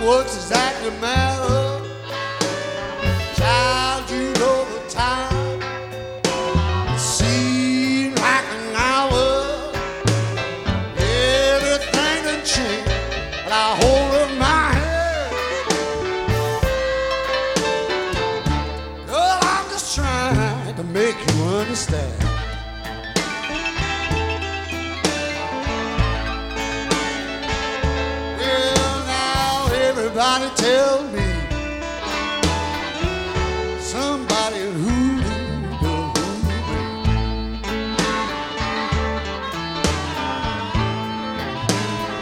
what's exactly the matter? Child, you know the time. It seems like an hour. Everything done changed, but I hold up my head. Girl, I'm just trying to make you understand. Well, now everybody tell me